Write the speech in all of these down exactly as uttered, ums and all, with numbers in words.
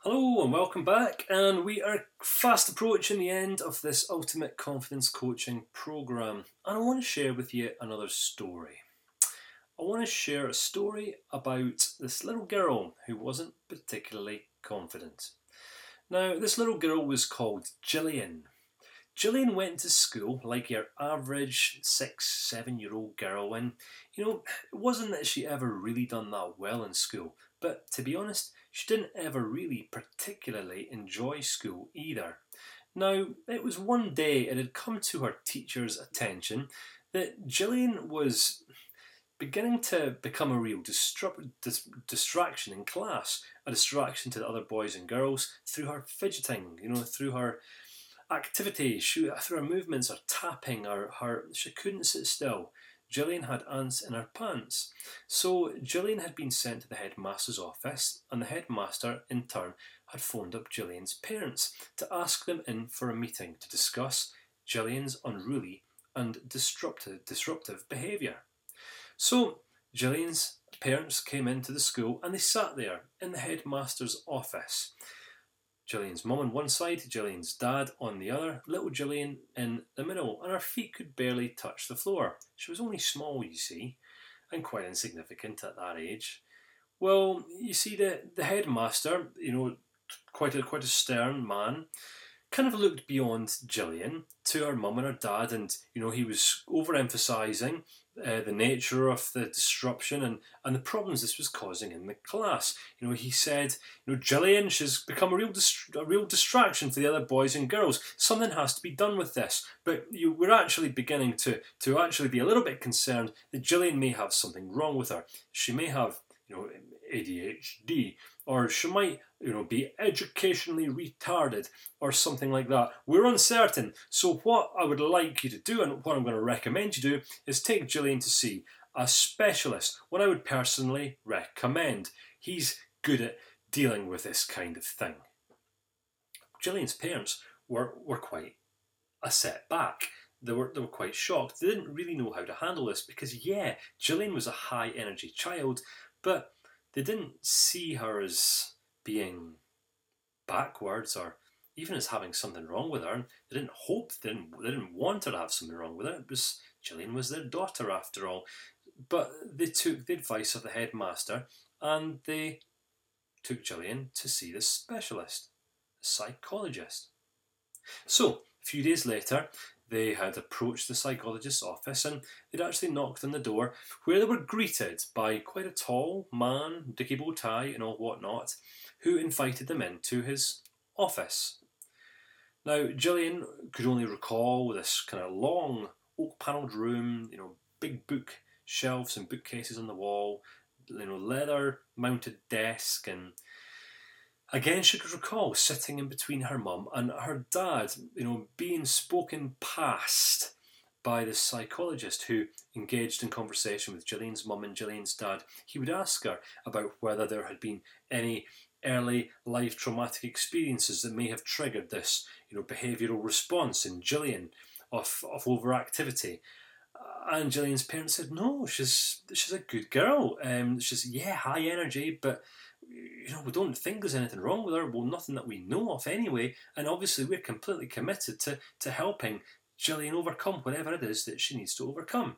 Hello and welcome back, and we are fast approaching the end of this Ultimate Confidence Coaching program, and I want to share with you another story. I want to share a story about this little girl who wasn't particularly confident. Now, this little girl was called Gillian. Gillian went to school like your average six, seven year old girl, and you know, it wasn't that she ever really done that well in school, but to be honest, she didn't ever really particularly enjoy school either. Now, it was one day it had come to her teacher's attention that Gillian was beginning to become a real distru- dis- distraction in class, a distraction to the other boys and girls through her fidgeting, you know, through her activity, she, through her movements, her tapping, her, her she couldn't sit still. Gillian had ants in her pants. So Gillian had been sent to the headmaster's office, and the headmaster, in turn, had phoned up Gillian's parents to ask them in for a meeting to discuss Gillian's unruly and disruptive, disruptive behaviour. So Gillian's parents came into the school and they sat there in the headmaster's office. Gillian's mum on one side, Gillian's dad on the other, little Gillian in the middle, and her feet could barely touch the floor. She was only small, you see, and quite insignificant at that age. Well, you see, the, the headmaster, you know, quite a quite a stern man, kind of looked beyond Gillian to her mum and her dad, and you know he was overemphasising uh, the nature of the disruption and, and the problems this was causing in the class. You know, he said, you know, Gillian, she's become a real dist- a real distraction for the other boys and girls. Something has to be done with this. But you, we're actually beginning to to actually be a little bit concerned that Gillian may have something wrong with her. She may have, you know, A D H D, or she might, you know, be educationally retarded or something like that. We're uncertain. So what I would like you to do, and what I'm going to recommend you do, is take Gillian to see a specialist. What I would personally recommend. He's good at dealing with this kind of thing. Gillian's parents were, were quite a setback. They were, they were quite shocked. They didn't really know how to handle this because, yeah, Gillian was a high energy child, but they didn't see her as being backwards or even as having something wrong with her. They didn't hope, they didn't, they didn't want her to have something wrong with her. It was Gillian was their daughter after all. But they took the advice of the headmaster and they took Gillian to see the specialist, the psychologist. So, a few days later, they had approached the psychologist's office and they'd actually knocked on the door, where they were greeted by quite a tall man, dicky bow tie and all whatnot, who invited them into his office. Now, Gillian could only recall this kind of long oak panelled room, you know, big book shelves and bookcases on the wall, you know, leather mounted desk, and again she could recall sitting in between her mum and her dad, you know, being spoken past by the psychologist who engaged in conversation with Gillian's mum and Gillian's dad. He would ask her about whether there had been any early life traumatic experiences that may have triggered this, you know, behavioural response in Gillian of, of overactivity. And Gillian's parents said, no, she's she's a good girl. Um, she's, yeah, high energy, but you know, we don't think there's anything wrong with her. Well, nothing that we know of anyway. And obviously, we're completely committed to, to helping Gillian overcome whatever it is that she needs to overcome.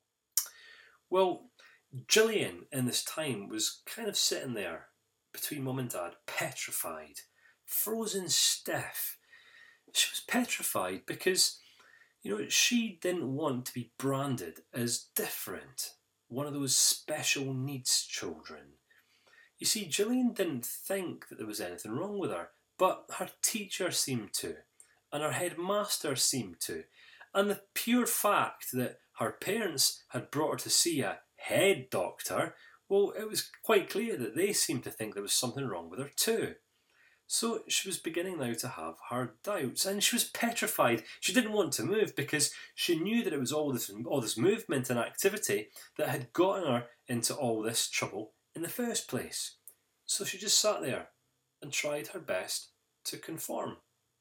Well, Gillian in this time was kind of sitting there between mum and dad, petrified, frozen stiff. She was petrified because, you know, she didn't want to be branded as different, one of those special needs children. You see, Gillian didn't think that there was anything wrong with her, but her teacher seemed to, and her headmaster seemed to. And the pure fact that her parents had brought her to see a head doctor, well, it was quite clear that they seemed to think there was something wrong with her too. So she was beginning now to have her doubts, and she was petrified. She didn't want to move because she knew that it was all this, all this movement and activity that had gotten her into all this trouble in the first place. So she just sat there and tried her best to conform.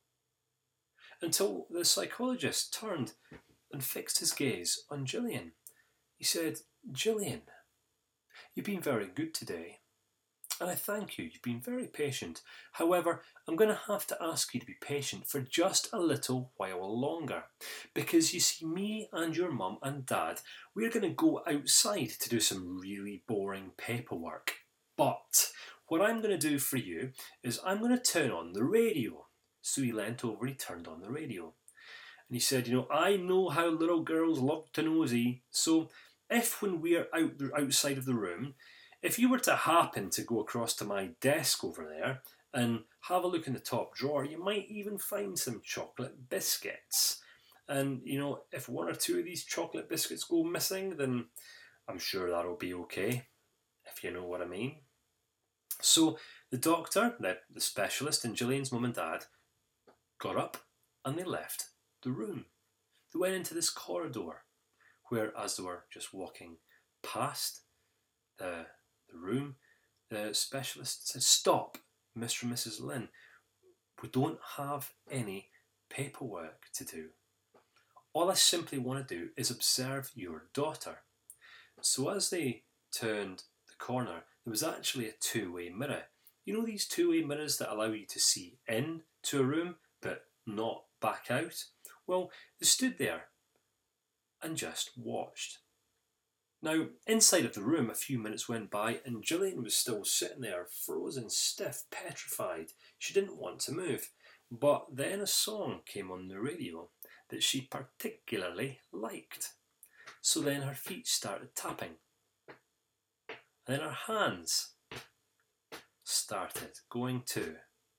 Until the psychologist turned and fixed his gaze on Gillian. He said, Gillian, you've been very good today. And I thank you, you've been very patient. However, I'm going to have to ask you to be patient for just a little while longer. Because you see, me and your mum and dad, we're going to go outside to do some really boring paperwork. But what I'm going to do for you is I'm going to turn on the radio. So he leant over and he turned on the radio. And he said, you know, I know how little girls love to nosy. So if when we're out outside of the room, if you were to happen to go across to my desk over there and have a look in the top drawer, you might even find some chocolate biscuits. And, you know, if one or two of these chocolate biscuits go missing, then I'm sure that'll be okay, if you know what I mean. So the doctor, the, the specialist, and Gillian's mum and dad got up and they left the room. They went into this corridor where, as they were just walking past the, the room, the specialist said, "Stop, Mister and Missus Lynn. We don't have any paperwork to do. All I simply want to do is observe your daughter." So as they turned the corner, there was actually a two-way mirror. You know these two-way mirrors that allow you to see into a room but not back out? Well, they stood there and just watched. Now, inside of the room, a few minutes went by and Gillian was still sitting there, frozen, stiff, petrified. She didn't want to move. But then a song came on the radio that she particularly liked. So then her feet started tapping. And then her hands started going too.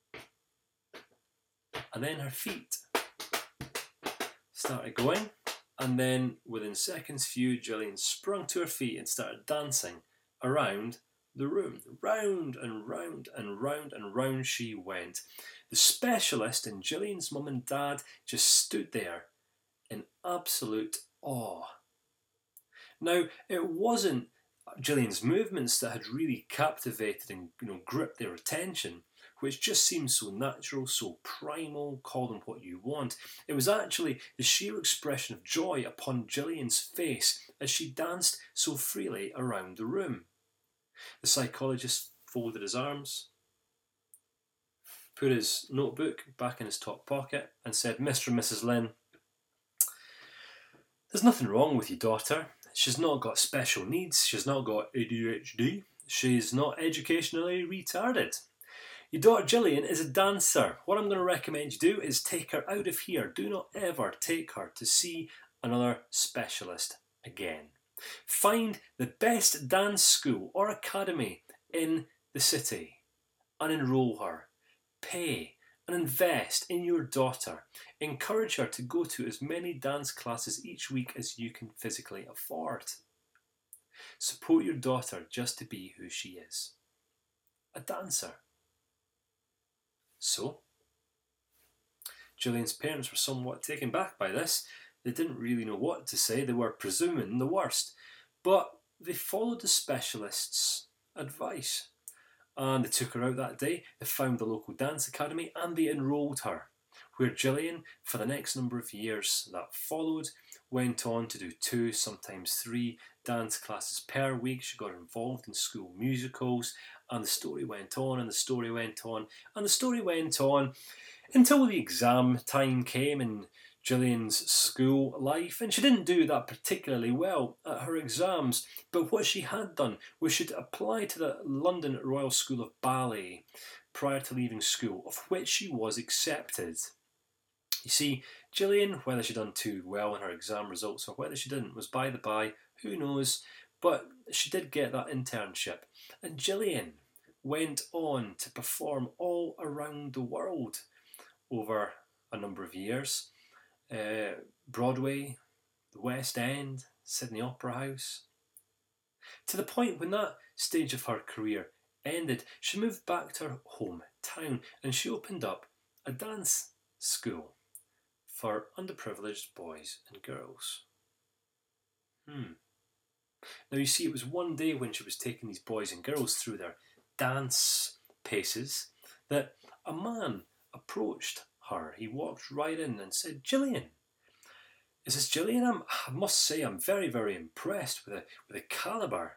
And then her feet started going. And then within seconds few, Gillian sprung to her feet and started dancing around the room. Round and round and round and round she went. The specialist and Gillian's mum and dad just stood there in absolute awe. Now, it wasn't Gillian's movements that had really captivated and, you know, gripped their attention, which just seemed so natural, so primal, call them what you want. It was actually the sheer expression of joy upon Gillian's face as she danced so freely around the room. The psychologist folded his arms, put his notebook back in his top pocket and said, "Mister and Missus Lynn, there's nothing wrong with your daughter. She's not got special needs. She's not got A D H D. She's not educationally retarded. Your daughter Gillian is a dancer. What I'm going to recommend you do is take her out of here. Do not ever take her to see another specialist again. Find the best dance school or academy in the city and enrol her. Pay and invest in your daughter. Encourage her to go to as many dance classes each week as you can physically afford. Support your daughter just to be who she is, a dancer." So, Gillian's parents were somewhat taken back by this. They didn't really know what to say. They were presuming the worst. But they followed the specialist's advice. And they took her out that day. They found the local dance academy and they enrolled her, where Gillian, for the next number of years that followed, went on to do two, sometimes three dance classes per week. She got involved in school musicals, and the story went on and the story went on and the story went on until the exam time came in Gillian's school life, and she didn't do that particularly well at her exams. But what she had done was she'd applied to the London Royal School of Ballet prior to leaving school, of which she was accepted. You see, Gillian, whether she'd done too well in her exam results or whether she didn't was by the by, who knows, but she did get that internship. And Gillian went on to perform all around the world over a number of years. Uh, Broadway, the West End, Sydney Opera House. To the point when that stage of her career ended, she moved back to her hometown and she opened up a dance school for underprivileged boys and girls. Hmm. Now you see, it was one day when she was taking these boys and girls through their dance paces that a man approached her. He walked right in and said, "Gillian, is this Gillian? I'm, I must say I'm very, very impressed with the, with the calibre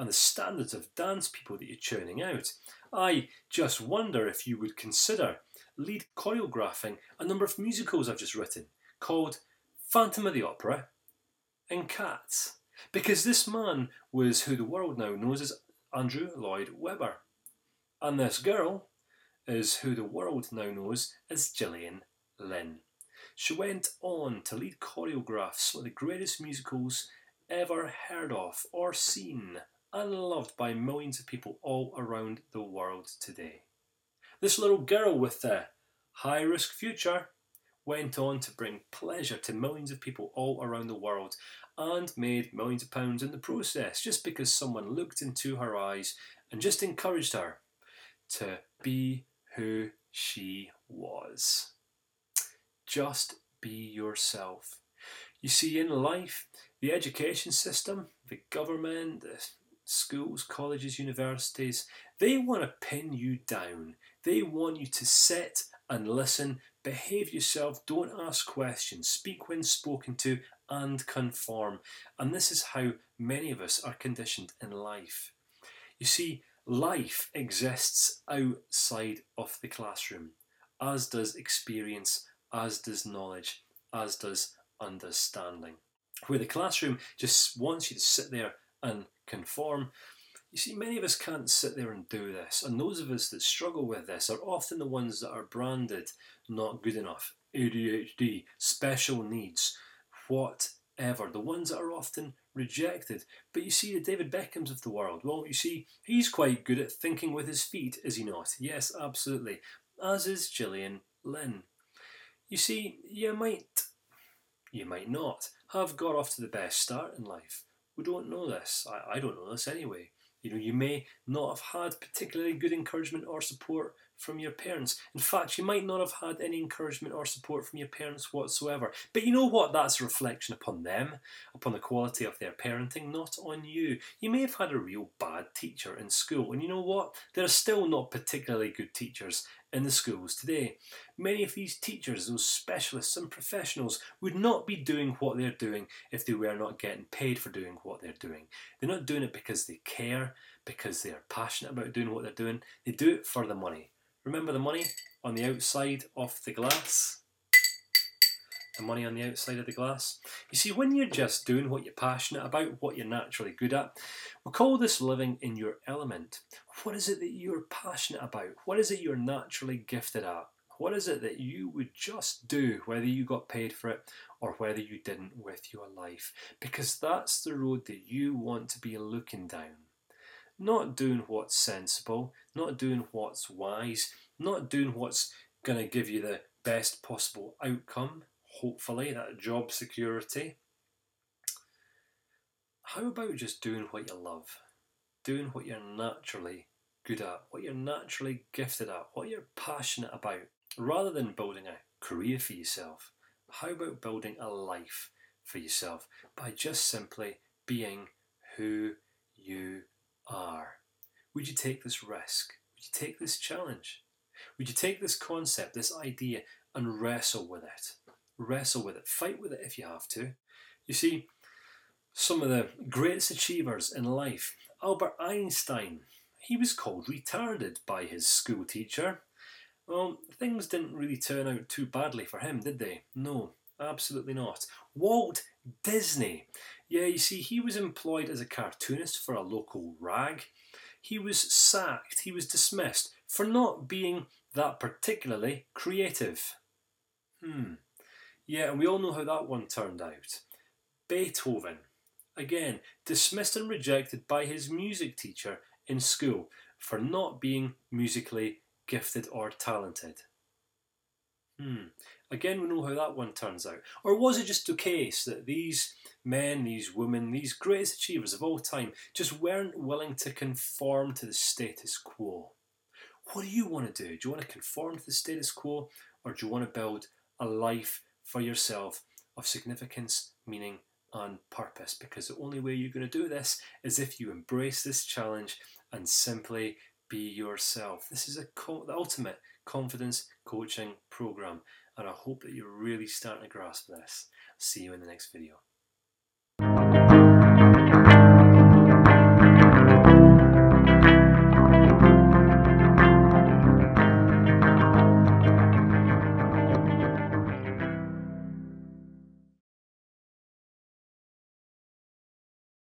and the standards of dance people that you're churning out. I just wonder if you would consider lead choreographing a number of musicals I've just written called Phantom of the Opera and Cats, because this man was who the world now knows as Andrew Lloyd Webber, and this girl is who the world now knows as Gillian Lynne. She went on to lead choreograph some of the greatest musicals ever heard of or seen, and loved by millions of people all around the world today. This little girl with the high-risk future went on to bring pleasure to millions of people all around the world and made millions of pounds in the process, just because someone looked into her eyes and just encouraged her to be who she was. Just be yourself. You see, in life, the education system, the government, the schools, colleges, universities, they want to pin you down. They want you to sit and listen, behave yourself, don't ask questions, speak when spoken to, and conform. And this is how many of us are conditioned in life. You see, life exists outside of the classroom, as does experience, as does knowledge, as does understanding. Where the classroom just wants you to sit there and conform, you see, many of us can't sit there and do this, and those of us that struggle with this are often the ones that are branded not good enough, A D H D, special needs, whatever, the ones that are often rejected. But you see, the David Beckhams of the world, well, you see, he's quite good at thinking with his feet, is he not? Yes, absolutely, as is Gillian Lynne. You see, you might, you might not have got off to the best start in life. We don't know this. I, I don't know this anyway. You know, you may not have had particularly good encouragement or support from your parents. In fact, you might not have had any encouragement or support from your parents whatsoever. But you know what? That's a reflection upon them, upon the quality of their parenting, not on you. You may have had a real bad teacher in school, and you know what? There are still not particularly good teachers in the schools today. Many of these teachers, those specialists and professionals, would not be doing what they're doing if they were not getting paid for doing what they're doing. They're not doing it because they care, because they are passionate about doing what they're doing. They do it for the money. Remember the money on the outside of the glass? The money on the outside of the glass? You see, when you're just doing what you're passionate about, what you're naturally good at, we call this living in your element. What is it that you're passionate about? What is it you're naturally gifted at? What is it that you would just do, whether you got paid for it or whether you didn't with your life? Because that's the road that you want to be looking down. Not doing what's sensible, not doing what's wise, not doing what's going to give you the best possible outcome, hopefully, that job security. How about just doing what you love? Doing what you're naturally good at, what you're naturally gifted at, what you're passionate about, rather than building a career for yourself. How about building a life for yourself by just simply being who you are? Would you take this risk? Would you take this challenge? Would you take this concept, this idea, and wrestle with it? Wrestle with it. Fight with it if you have to. You see, some of the greatest achievers in life, Albert Einstein, he was called retarded by his school teacher. Well, things didn't really turn out too badly for him, did they? No, absolutely not. Walt Disney, yeah, you see, he was employed as a cartoonist for a local rag. He was sacked, he was dismissed for not being that particularly creative. Hmm. Yeah, and we all know how that one turned out. Beethoven, again, dismissed and rejected by his music teacher in school for not being musically gifted or talented. Hmm. Again, we know how that one turns out. Or was it just the case that these men, these women, these greatest achievers of all time just weren't willing to conform to the status quo? What do you want to do? Do you want to conform to the status quo, or do you want to build a life for yourself of significance, meaning, and purpose? Because the only way you're going to do this is if you embrace this challenge and simply be yourself. This is a co- the ultimate confidence coaching program, and I hope that you're really starting to grasp this. See you in the next video.